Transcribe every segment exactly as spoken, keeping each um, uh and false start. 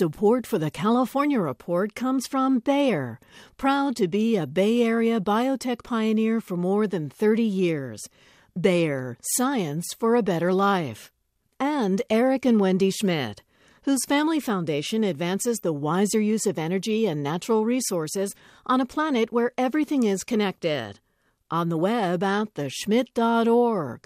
Support for the California Report comes from Bayer, proud to be a Bay Area biotech pioneer for more than thirty years. Bayer, science for a better life. And Eric and Wendy Schmidt, whose family foundation advances the wiser use of energy and natural resources on a planet where everything is connected. On the web at the schmidt dot org.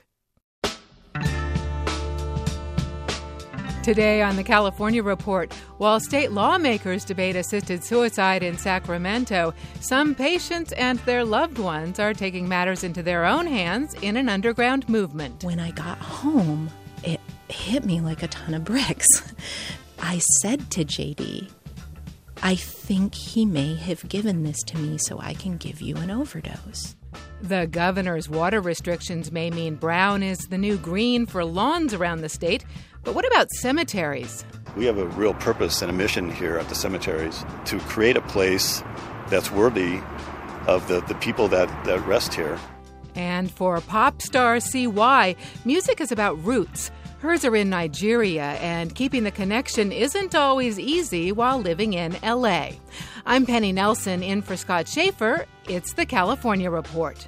Today on the California Report, while state lawmakers debate assisted suicide in Sacramento, some patients and their loved ones are taking matters into their own hands in an underground movement. When I got home, it hit me like a ton of bricks. I said to J D, I think he may have given this to me so I can give you an overdose. The governor's water restrictions may mean brown is the new green for lawns around the state. But what about cemeteries? We have a real purpose and a mission here at the cemeteries to create a place that's worthy of the, the people that, that rest here. And for pop star C Y, music is about roots. Hers are in Nigeria, and keeping the connection isn't always easy while living in L A. I'm Penny Nelson, in for Scott Schaefer. It's the California Report.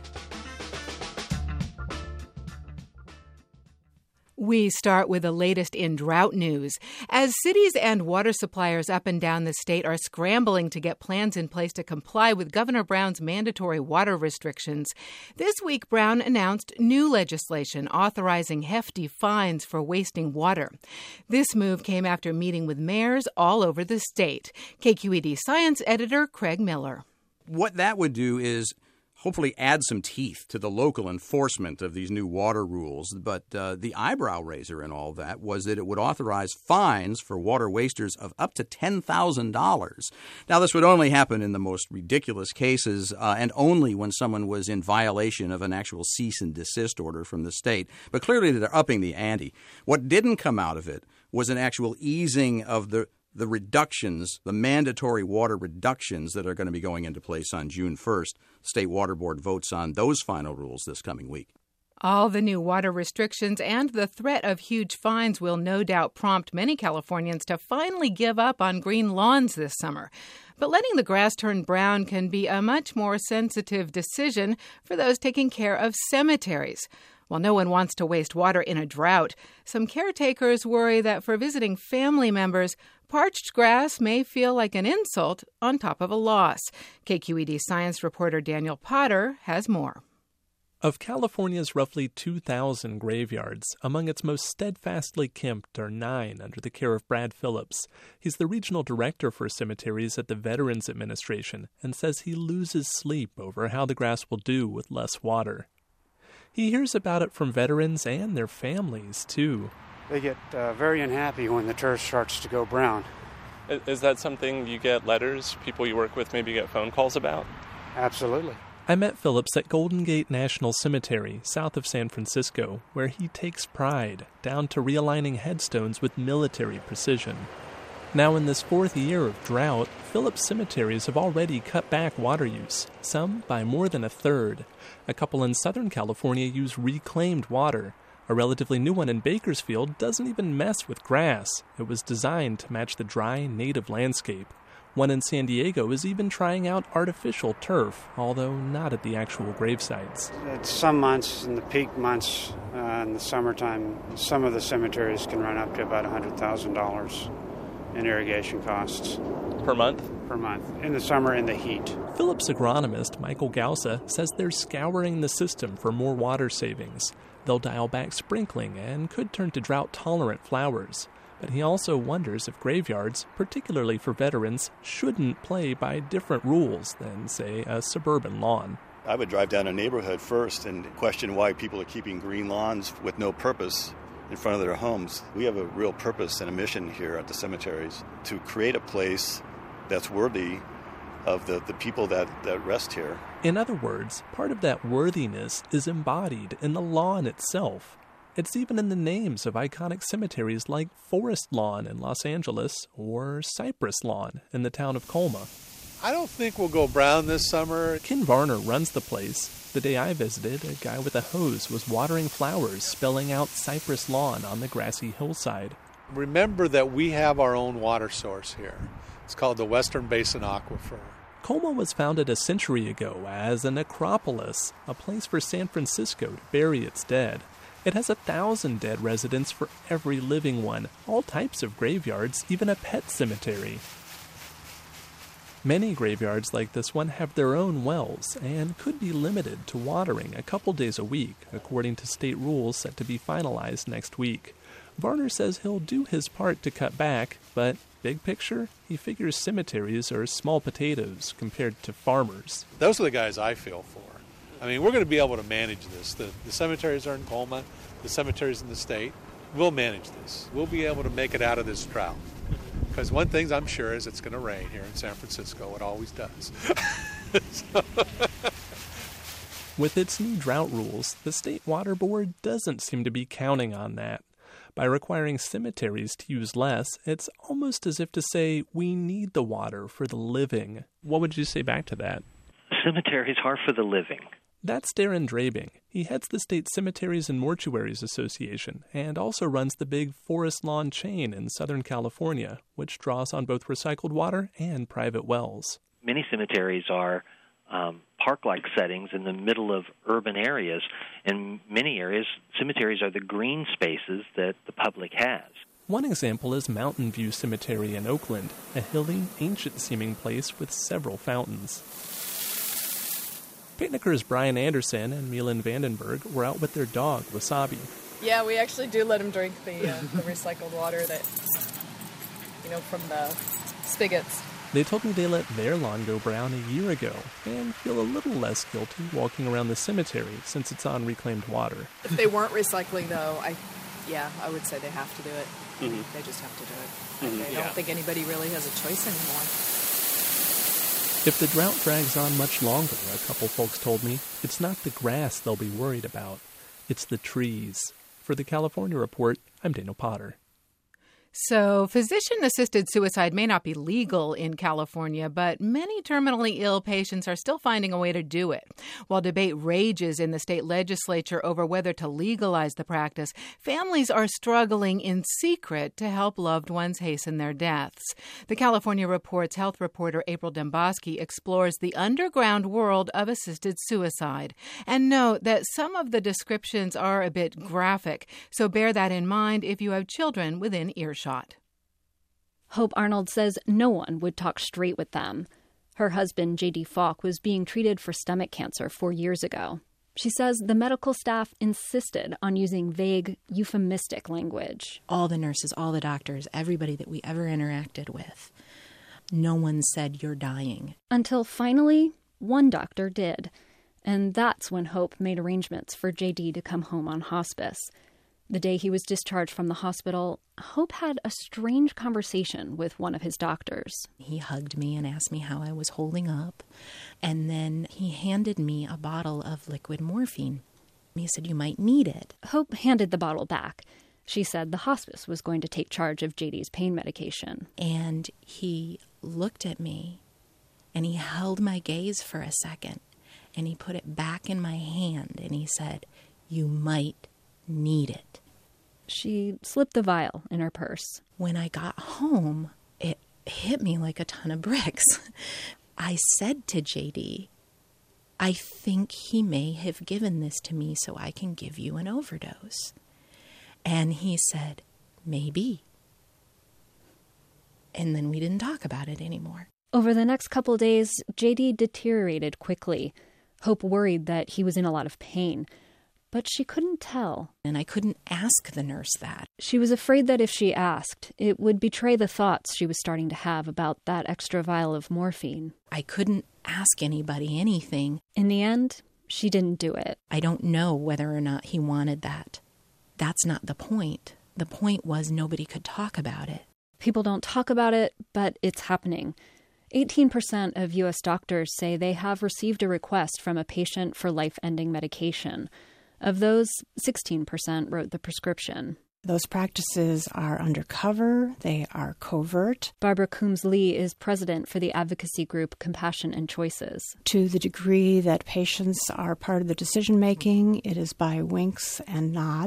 We start with the latest in drought news. As cities and water suppliers up and down the state are scrambling to get plans in place to comply with Governor Brown's mandatory water restrictions, this week Brown announced new legislation authorizing hefty fines for wasting water. This move came after meeting with mayors all over the state. K Q E D science editor Craig Miller. What that would do is hopefully add some teeth to the local enforcement of these new water rules. But uh, the eyebrow raiser in all that was that it would authorize fines for water wasters of up to ten thousand dollars. Now, this would only happen in the most ridiculous cases uh, and only when someone was in violation of an actual cease and desist order from the state. But clearly they're upping the ante. What didn't come out of it was an actual easing of the the reductions, the mandatory water reductions that are going to be going into place on June first. State Water Board votes on those final rules this coming week. All the new water restrictions and the threat of huge fines will no doubt prompt many Californians to finally give up on green lawns this summer. But letting the grass turn brown can be a much more sensitive decision for those taking care of cemeteries. While no one wants to waste water in a drought, some caretakers worry that for visiting family members, parched grass may feel like an insult on top of a loss. K Q E D science reporter Daniel Potter has more. Of California's roughly two thousand graveyards, among its most steadfastly kempt are nine under the care of Brad Phillips. He's the regional director for cemeteries at the Veterans Administration and says he loses sleep over how the grass will do with less water. He hears about it from veterans and their families, too. They get uh, very unhappy when the turf starts to go brown. Is that something you get letters, people you work with maybe get phone calls about? Absolutely. I met Phillips at Golden Gate National Cemetery, south of San Francisco, where he takes pride, down to realigning headstones with military precision. Now in this fourth year of drought, Phillips cemeteries have already cut back water use, some by more than a third. A couple in Southern California use reclaimed water. A relatively new one in Bakersfield doesn't even mess with grass. It was designed to match the dry, native landscape. One in San Diego is even trying out artificial turf, although not at the actual grave sites. At some months, in the peak months, uh, in the summertime, some of the cemeteries can run up to about one hundred thousand dollars in irrigation costs. Per month? Per month. In the summer, in the heat. Phillips agronomist Michael Gausa says they're scouring the system for more water savings. They'll dial back sprinkling and could turn to drought-tolerant flowers. But he also wonders if graveyards, particularly for veterans, shouldn't play by different rules than, say, a suburban lawn. I would drive down a neighborhood first and question why people are keeping green lawns with no purpose in front of their homes. We have a real purpose and a mission here at the cemeteries to create a place that's worthy of the, the people that, that rest here. In other words, part of that worthiness is embodied in the lawn itself. It's even in the names of iconic cemeteries like Forest Lawn in Los Angeles or Cypress Lawn in the town of Colma. I don't think we'll go brown this summer. Ken Varner runs the place. The day I visited, a guy with a hose was watering flowers, spelling out Cypress Lawn on the grassy hillside. Remember that we have our own water source here. It's called the Western Basin Aquifer. Colma was founded a century ago as a necropolis, a place for San Francisco to bury its dead. It has a thousand dead residents for every living one, all types of graveyards, even a pet cemetery. Many graveyards like this one have their own wells and could be limited to watering a couple days a week, according to state rules set to be finalized next week. Varner says he'll do his part to cut back, but big picture, he figures cemeteries are small potatoes compared to farmers. Those are the guys I feel for. I mean, we're going to be able to manage this. The, the cemeteries are in Colma, the cemeteries in the state. We'll manage this. We'll be able to make it out of this drought. Because one thing I'm sure is it's going to rain here in San Francisco. It always does. So. With its new drought rules, the State Water Board doesn't seem to be counting on that. By requiring cemeteries to use less, it's almost as if to say we need the water for the living. What would you say back to that? Cemeteries are for the living. That's Darren Drabing. He heads the State Cemeteries and Mortuaries Association and also runs the big Forest Lawn chain in Southern California, which draws on both recycled water and private wells. Many cemeteries are um, park-like settings in the middle of urban areas. In many areas, cemeteries are the green spaces that the public has. One example is Mountain View Cemetery in Oakland, a hilly, ancient-seeming place with several fountains. Picnickers Brian Anderson and Milan Vandenberg were out with their dog, Wasabi. Yeah, we actually do let him drink the, uh, the recycled water that, you know, from the spigots. They told me they let their lawn go brown a year ago and feel a little less guilty walking around the cemetery since it's on reclaimed water. If they weren't recycling, though, I, yeah, I would say they have to do it. Mm-hmm. They just have to do it. Mm-hmm. I, I yeah. don't think anybody really has a choice anymore. If the drought drags on much longer, a couple folks told me, it's not the grass they'll be worried about. It's the trees. For the California Report, I'm Daniel Potter. So, physician-assisted suicide may not be legal in California, but many terminally ill patients are still finding a way to do it. While debate rages in the state legislature over whether to legalize the practice, families are struggling in secret to help loved ones hasten their deaths. The California Report's health reporter April Demboski explores the underground world of assisted suicide. And note that some of the descriptions are a bit graphic, so bear that in mind if you have children within earshot. Hope Arnold says no one would talk straight with them. Her husband, J D Falk, was being treated for stomach cancer four years ago. She says the medical staff insisted on using vague, euphemistic language. All the nurses, all the doctors, everybody that we ever interacted with, no one said you're dying. Until finally, one doctor did. And that's when Hope made arrangements for J D to come home on hospice. The day he was discharged from the hospital, Hope had a strange conversation with one of his doctors. He hugged me and asked me how I was holding up, and then he handed me a bottle of liquid morphine. He said, "You might need it." Hope handed the bottle back. She said the hospice was going to take charge of J D's pain medication. And he looked at me, and he held my gaze for a second, and he put it back in my hand, and he said, "You might need it." She slipped the vial in her purse. When I got home, it hit me like a ton of bricks. I said to J D, "I think he may have given this to me so I can give you an overdose." And he said, "Maybe." And then we didn't talk about it anymore. Over the next couple days, J D deteriorated quickly. Hope worried that he was in a lot of pain. But she couldn't tell. And I couldn't ask the nurse that. She was afraid that if she asked, it would betray the thoughts she was starting to have about that extra vial of morphine. I couldn't ask anybody anything. In the end, she didn't do it. I don't know whether or not he wanted that. That's not the point. The point was nobody could talk about it. People don't talk about it, but it's happening. eighteen percent of U S doctors say they have received a request from a patient for life-ending medication. Of those, sixteen percent wrote the prescription. Those practices are undercover. They are covert. Barbara Coombs-Lee is president for the advocacy group Compassion and Choices. To the degree that patients are part of the decision-making, it is by winks and nods.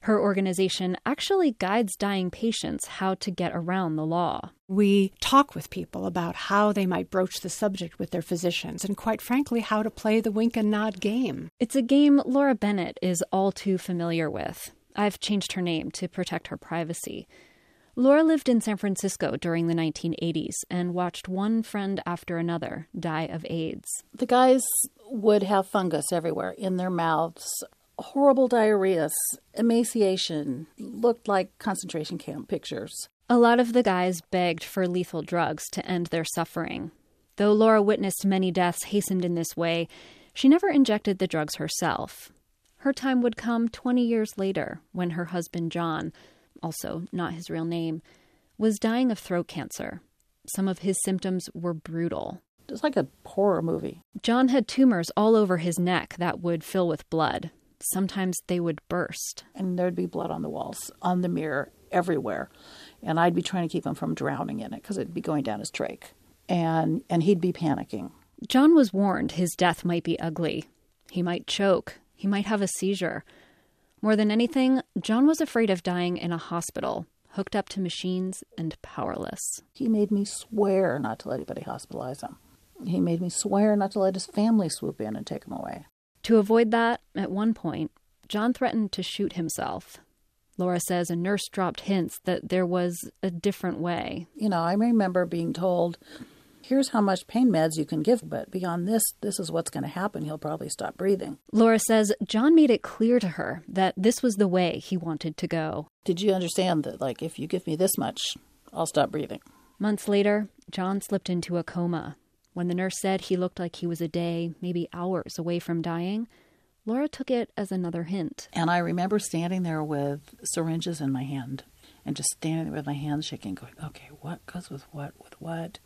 Her organization actually guides dying patients how to get around the law. We talk with people about how they might broach the subject with their physicians and, quite frankly, how to play the wink and nod game. It's a game Laura Bennett is all too familiar with. I've changed her name to protect her privacy. Laura lived in San Francisco during the nineteen eighties and watched one friend after another die of AIDS. The guys would have fungus everywhere in their mouths, horrible diarrhea, emaciation, looked like concentration camp pictures. A lot of the guys begged for lethal drugs to end their suffering. Though Laura witnessed many deaths hastened in this way, she never injected the drugs herself. Her time would come twenty years later when her husband John, also not his real name, was dying of throat cancer. Some of his symptoms were brutal. It's like a horror movie. John had tumors all over his neck that would fill with blood. Sometimes they would burst. And there'd be blood on the walls, on the mirror, everywhere. And I'd be trying to keep him from drowning in it because it'd be going down his trach. And, and he'd be panicking. John was warned his death might be ugly. He might choke. He might have a seizure. More than anything, John was afraid of dying in a hospital, hooked up to machines and powerless. He made me swear not to let anybody hospitalize him. He made me swear not to let his family swoop in and take him away. To avoid that, at one point, John threatened to shoot himself. Laura says a nurse dropped hints that there was a different way. You know, I remember being told, here's how much pain meds you can give, but beyond this, this is what's going to happen. He'll probably stop breathing. Laura says John made it clear to her that this was the way he wanted to go. Did you understand that, like, if you give me this much, I'll stop breathing? Months later, John slipped into a coma. When the nurse said he looked like he was a day, maybe hours away from dying, Laura took it as another hint. And I remember standing there with syringes in my hand and just standing there with my hands shaking, going, okay, what goes with what, with what?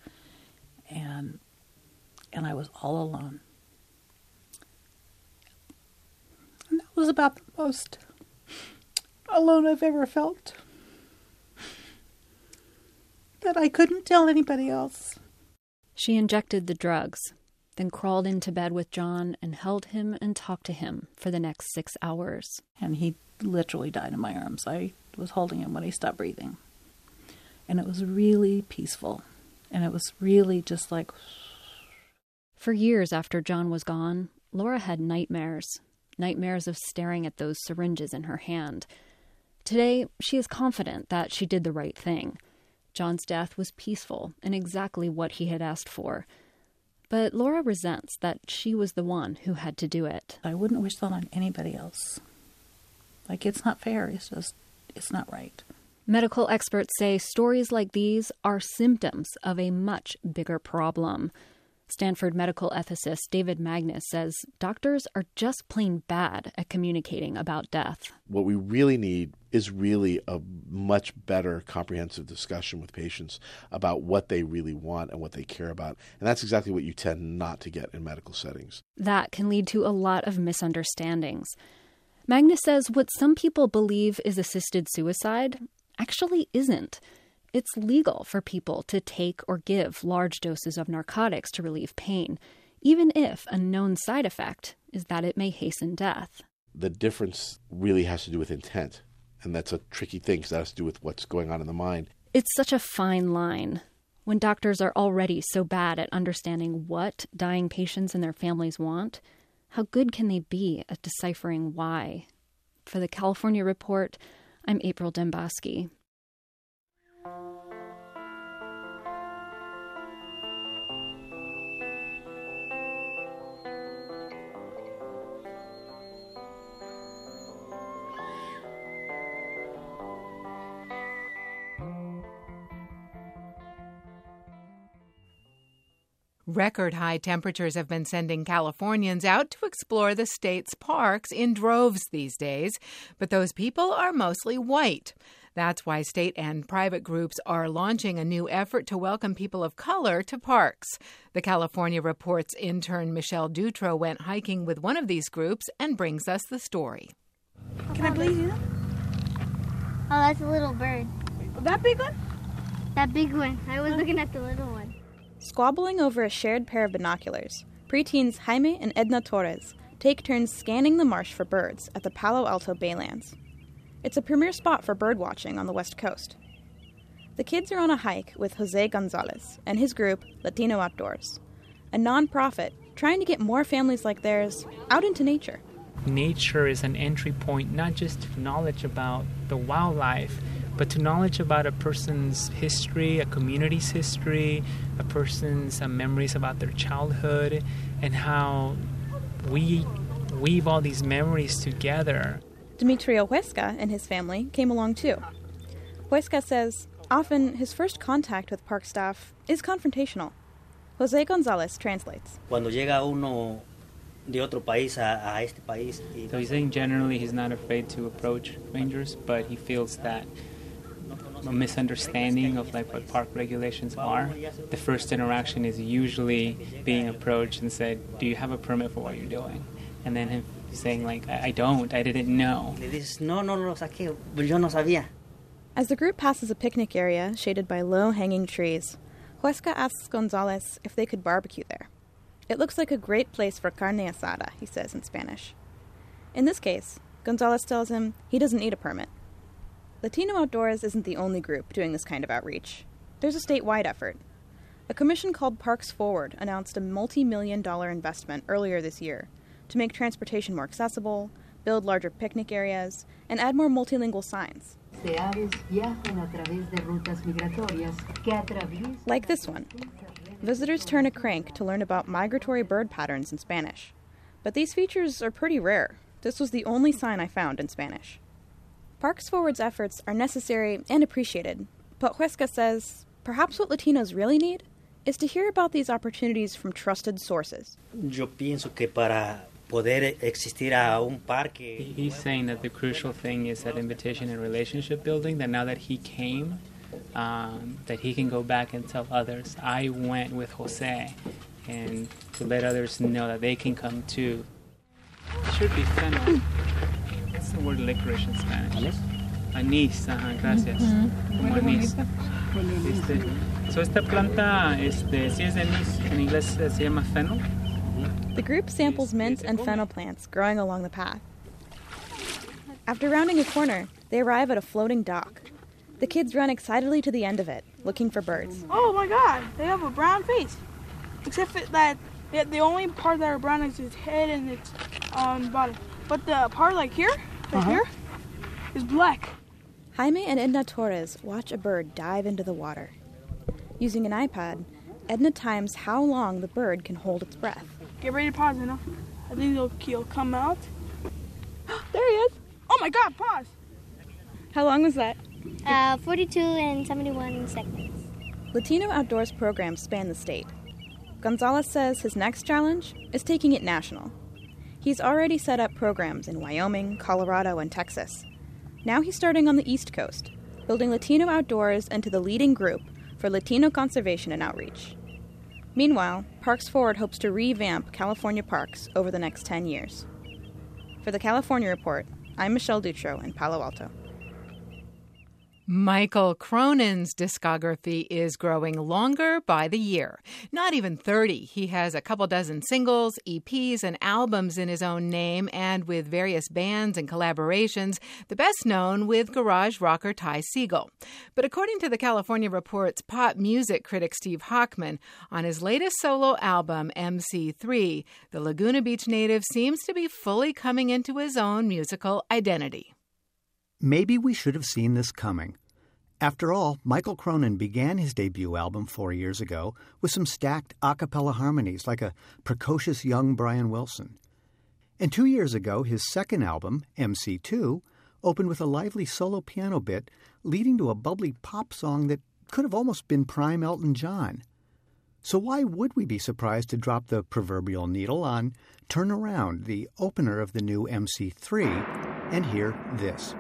And and I was all alone. And that was about the most alone I've ever felt. That I couldn't tell anybody else. She injected the drugs, then crawled into bed with John and held him and talked to him for the next six hours. And he literally died in my arms. I was holding him when he stopped breathing. And it was really peaceful. And it was really just like... For years after John was gone, Laura had nightmares. Nightmares of staring at those syringes in her hand. Today, she is confident that she did the right thing. John's death was peaceful and exactly what he had asked for. But Laura resents that she was the one who had to do it. I wouldn't wish that on anybody else. Like, it's not fair. It's just, it's not right. Medical experts say stories like these are symptoms of a much bigger problem. Stanford medical ethicist David Magnus says doctors are just plain bad at communicating about death. What we really need is really a much better comprehensive discussion with patients about what they really want and what they care about. And that's exactly what you tend not to get in medical settings. That can lead to a lot of misunderstandings. Magnus says what some people believe is assisted suicide actually isn't. It's legal for people to take or give large doses of narcotics to relieve pain, even if a known side effect is that it may hasten death. The difference really has to do with intent, and that's a tricky thing because that has to do with what's going on in the mind. It's such a fine line. When doctors are already so bad at understanding what dying patients and their families want, how good can they be at deciphering why? For the California Report, I'm April Dembosky. Record high temperatures have been sending Californians out to explore the state's parks in droves these days, but those people are mostly white. That's why state and private groups are launching a new effort to welcome people of color to parks. The California Report's intern Michelle Dutro went hiking with one of these groups and brings us the story. Can I please you? Oh, that's a little bird. That big one? That big one. I was looking at the little one. Squabbling over a shared pair of binoculars, preteens Jaime and Edna Torres take turns scanning the marsh for birds at the Palo Alto Baylands. It's a premier spot for birdwatching on the West Coast. The kids are on a hike with Jose Gonzalez and his group, Latino Outdoors, a nonprofit trying to get more families like theirs out into nature. Nature is an entry point not just to knowledge about the wildlife, but to knowledge about a person's history, a community's history, a person's uh, memories about their childhood, and how we weave all these memories together. Demetrio Huesca and his family came along too. Huesca says often his first contact with park staff is confrontational. Jose Gonzalez translates. Cuando llega uno de otro país a, a este país. So he's saying generally he's not afraid to approach rangers, but he feels that a misunderstanding of like what park regulations are. The first interaction is usually being approached and said, "Do you have a permit for what you're doing?" And then him saying like, "I, I don't, I didn't know." Le dices, "No, no, no lo saqué, yo no sabía." As the group passes a picnic area shaded by low-hanging trees, Huesca asks Gonzalez if they could barbecue there. It looks like a great place for carne asada, he says in Spanish. In this case, Gonzalez tells him he doesn't need a permit. Latino Outdoors isn't the only group doing this kind of outreach. There's a statewide effort. A commission called Parks Forward announced a multi-million dollar investment earlier this year to make transportation more accessible, build larger picnic areas, and add more multilingual signs. Like this one. Visitors turn a crank to learn about migratory bird patterns in Spanish. But these features are pretty rare. This was the only sign I found in Spanish. Parks Forward's efforts are necessary and appreciated, but Huesca says perhaps what Latinos really need is to hear about these opportunities from trusted sources. Yo pienso que para poder existir a un parque. He's saying that the crucial thing is that invitation and relationship building, that now that he came, um, that he can go back and tell others, I went with Jose, and to let others know that they can come too. It should be fennel. What's the word licorice in Spanish? Anís, ajá, gracias. Como anís. Este, so esta planta, este, si es de anís, en inglés se llama fennel. The group samples mint and fennel plants growing along the path. After rounding a corner, they arrive at a floating dock. The kids run excitedly to the end of it, looking for birds. Oh my god, they have a brown face. Except for that the only part that are brown is its head and its um, body. But the part like here, right uh-huh. here, is black. Jaime and Edna Torres watch a bird dive into the water. Using an iPad, Edna times how long the bird can hold its breath. Get ready to pause, Edna. I think he'll, he'll come out. There he is. Oh my god, pause. How long was that? Uh, forty-two and seventy-one seconds. Latino Outdoors programs span the state. Gonzalez says his next challenge is taking it national. He's already set up programs in Wyoming, Colorado, and Texas. Now he's starting on the East Coast, building Latino Outdoors into the leading group for Latino conservation and outreach. Meanwhile, Parks Forward hopes to revamp California parks over the next ten years. For the California Report, I'm Michelle Dutro in Palo Alto. Michael Cronin's discography is growing longer by the year. Not even thirty. He has a couple dozen singles, E Ps, and albums in his own name and with various bands and collaborations, the best known with garage rocker Ty Segall. But according to the California Report's pop music critic Steve Hochman, on his latest solo album, M C three, the Laguna Beach native seems to be fully coming into his own musical identity. Maybe we should have seen this coming. After all, Michael Cronin began his debut album four years ago with some stacked a cappella harmonies like a precocious young Brian Wilson. And two years ago, his second album, M C two, opened with a lively solo piano bit leading to a bubbly pop song that could have almost been prime Elton John. So why would we be surprised to drop the proverbial needle on Turn Around, the opener of the new M C three, and hear this?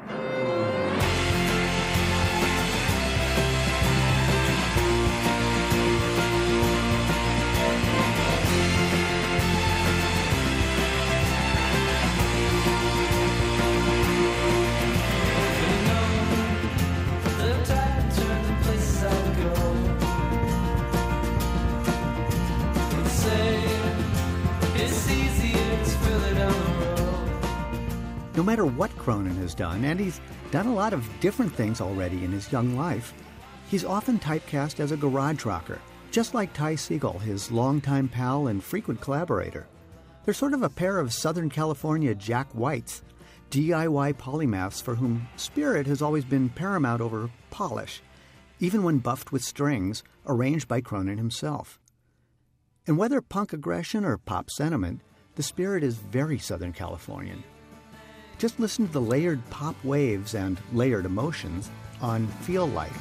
No matter what Cronin has done, and he's done a lot of different things already in his young life. He's often typecast as a garage rocker, just like Ty Segall, his longtime pal and frequent collaborator. They're sort of a pair of Southern California Jack Whites, D I Y polymaths for whom spirit has always been paramount over polish, even when buffed with strings, arranged by Cronin himself. And whether punk aggression or pop sentiment, the spirit is very Southern Californian. Just listen to the layered pop waves and layered emotions on Feel Like.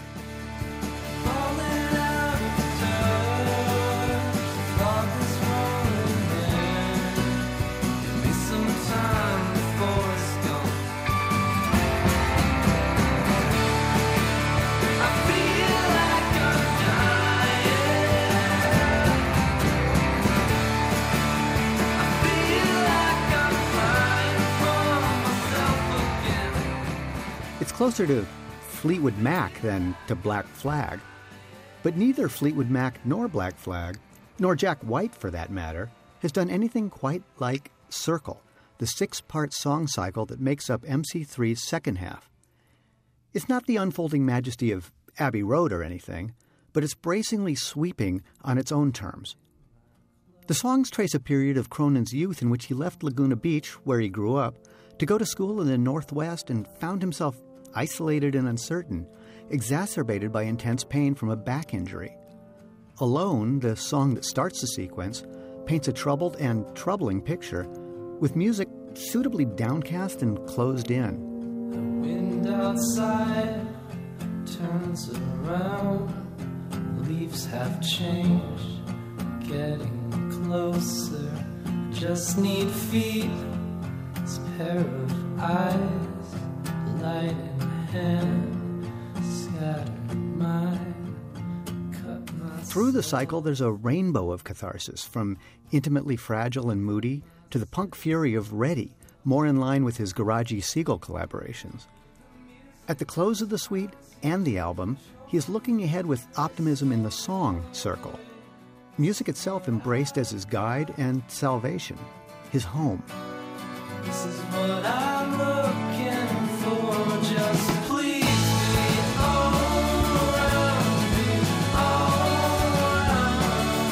Closer to Fleetwood Mac than to Black Flag. But neither Fleetwood Mac nor Black Flag, nor Jack White for that matter, has done anything quite like Circle, the six-part song cycle that makes up M C three's second half. It's not the unfolding majesty of Abbey Road or anything, but it's bracingly sweeping on its own terms. The songs trace a period of Cronin's youth in which he left Laguna Beach, where he grew up, to go to school in the Northwest and found himself isolated and uncertain, exacerbated by intense pain from a back injury. Alone, the song that starts the sequence, paints a troubled and troubling picture, with music suitably downcast and closed in. The wind outside turns around, leaves have changed, getting closer, just need feet, this pair of eyes, light in hand, scatter mine, cut my... Through the cycle, there's a rainbow of catharsis, from Intimately Fragile and Moody to the punk fury of Ready, more in line with his garagey Segall collaborations. At the close of the suite and the album, he is looking ahead with optimism in the song Circle. Music itself embraced as his guide and salvation, his home. This is what I'm looking for, just please be all around me, all around.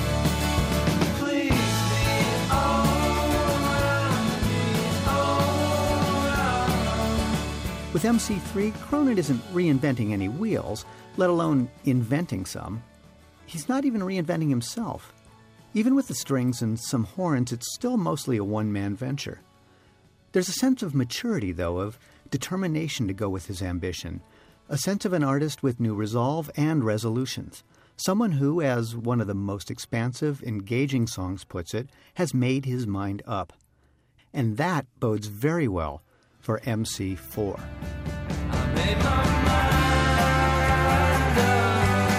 Please be all around me, all around. With M C three, Cronin isn't reinventing any wheels, let alone inventing some. He's not even reinventing himself. Even with the strings and some horns, it's still mostly a one-man venture. There's a sense of maturity, though, of determination to go with his ambition, a sense of an artist with new resolve and resolutions, someone who, as one of the most expansive, engaging songs puts it, has made his mind up. And that bodes very well for M C four. I made my mind up.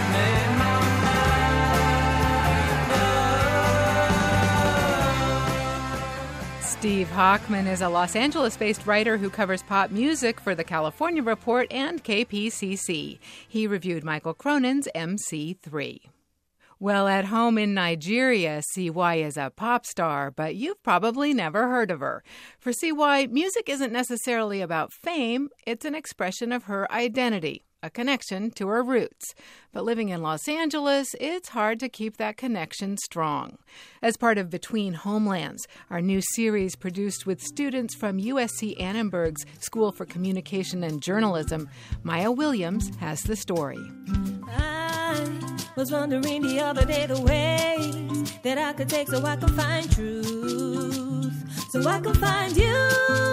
Steve Hockman is a Los Angeles-based writer who covers pop music for the California Report and K P C C. He reviewed Michael Cronin's M C three. Well, at home in Nigeria, C Y is a pop star, but you've probably never heard of her. For C Y, music isn't necessarily about fame, it's an expression of her identity, a connection to her roots. But living in Los Angeles, it's hard to keep that connection strong. As part of Between Homelands, our new series produced with students from U S C Annenberg's School for Communication and Journalism, Maya Williams has the story. I was wondering the other day the ways that I could take so I can find truth, so I can find you.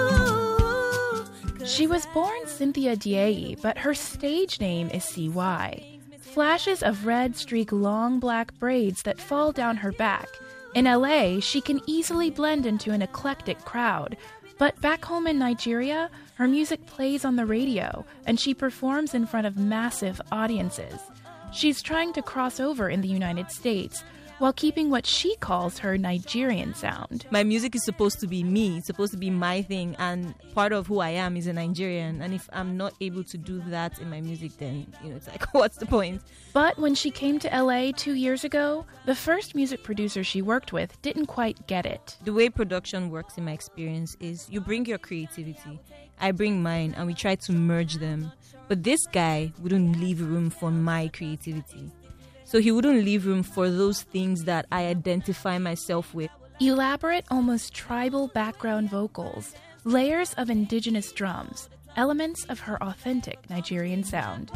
She was born Cynthia Diei, but her stage name is C Y. Flashes of red streak long black braids that fall down her back. In L A, she can easily blend into an eclectic crowd. But back home in Nigeria, her music plays on the radio, and she performs in front of massive audiences. She's trying to cross over in the United States, while keeping what she calls her Nigerian sound. My music is supposed to be me, it's supposed to be my thing, and part of who I am is a Nigerian. And if I'm not able to do that in my music, then, you know, it's like, what's the point? But when she came to L A two years ago, the first music producer she worked with didn't quite get it. The way production works in my experience is you bring your creativity, I bring mine, and we try to merge them. But this guy wouldn't leave room for my creativity. So he wouldn't leave room for those things that I identify myself with. Elaborate, almost tribal background vocals, layers of indigenous drums, elements of her authentic Nigerian sound.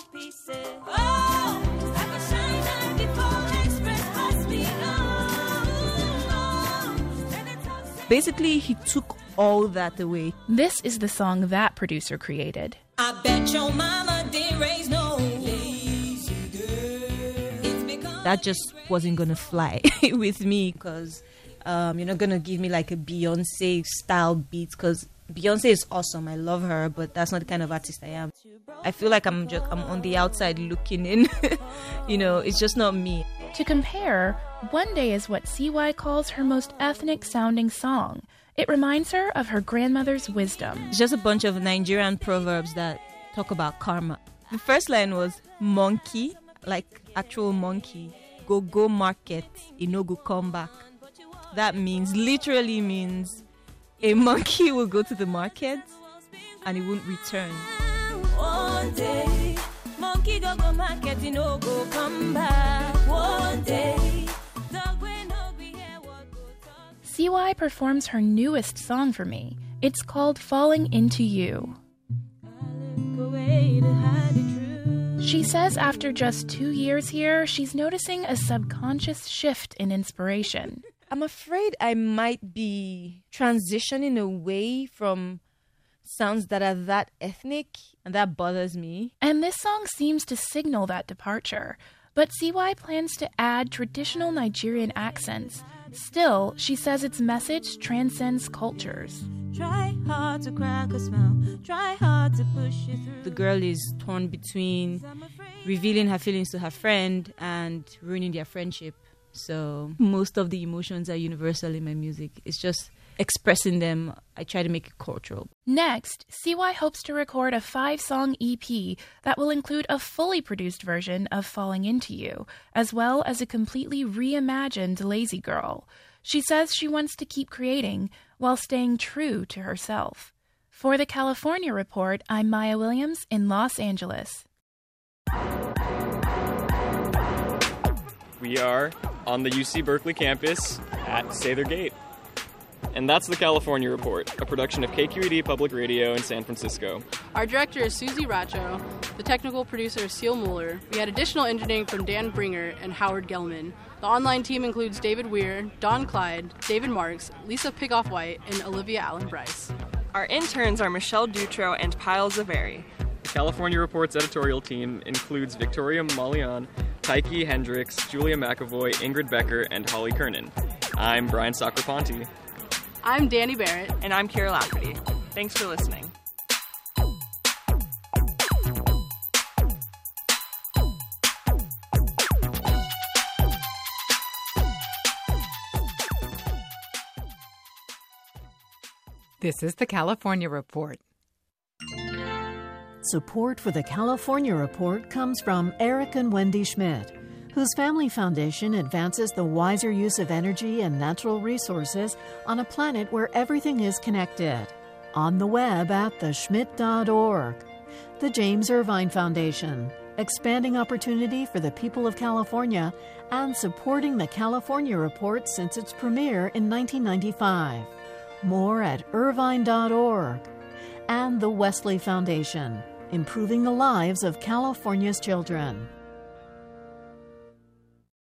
Basically, he took all that away. This is the song that producer created. I bet your mama didn't raise no lazy girl. That just wasn't going to fly with me because um, you're not going to give me like a Beyonce style beat because Beyonce is awesome. I love her, but that's not the kind of artist I am. I feel like I'm just I'm on the outside looking in. You know, it's just not me. To compare, One Day is what C Y calls her most ethnic sounding song. It reminds her of her grandmother's wisdom. It's just a bunch of Nigerian proverbs that talk about karma. The first line was monkey, like actual monkey, go go market, e no go come back. That means, literally means, a monkey will go to the market and it won't return. One day, monkey go go market, e no go come back. One day, dog will no be here, what go talk. C Y performs her newest song for me. It's called Falling Into You. She says after just two years here, she's noticing a subconscious shift in inspiration. I'm afraid I might be transitioning away from sounds that are that ethnic, and that bothers me. And this song seems to signal that departure. But C Y plans to add traditional Nigerian accents. Still, she says its message transcends cultures. Try hard to crack a smile. Try hard to push it through. The girl is torn between revealing her feelings to her friend and ruining their friendship. So most of the emotions are universal in my music. It's just expressing them. I try to make it cultural. Next, C Y hopes to record a five-song E P that will include a fully produced version of Falling Into You, as well as a completely reimagined Lazy Girl. She says she wants to keep creating while staying true to herself. For the California Report, I'm Maya Williams in Los Angeles. We are on the U C Berkeley campus at Sather Gate. And that's the California Report, a production of K Q E D Public Radio in San Francisco. Our director is Susie Racho. The technical producer is Seal Mueller. We had additional engineering from Dan Bringer and Howard Gelman. The online team includes David Weir, Don Clyde, David Marks, Lisa Pickhoff-White, and Olivia Allen-Bryce. Our interns are Michelle Dutro and Pyle Zaveri. The California Report's editorial team includes Victoria Malian, Tyke Hendricks, Julia McAvoy, Ingrid Becker, and Holly Kernan. I'm Brian Sacraponte. I'm Danny Barrett. And I'm Kira Lafferty. Thanks for listening. This is the California Report. Support for the California Report comes from Eric and Wendy Schmidt, whose family foundation advances the wiser use of energy and natural resources on a planet where everything is connected. On the web at the schmidt dot org. The James Irvine Foundation, expanding opportunity for the people of California and supporting the California Report since its premiere in nineteen ninety-five. More at irvine dot org. And the Wesley Foundation, improving the lives of California's children.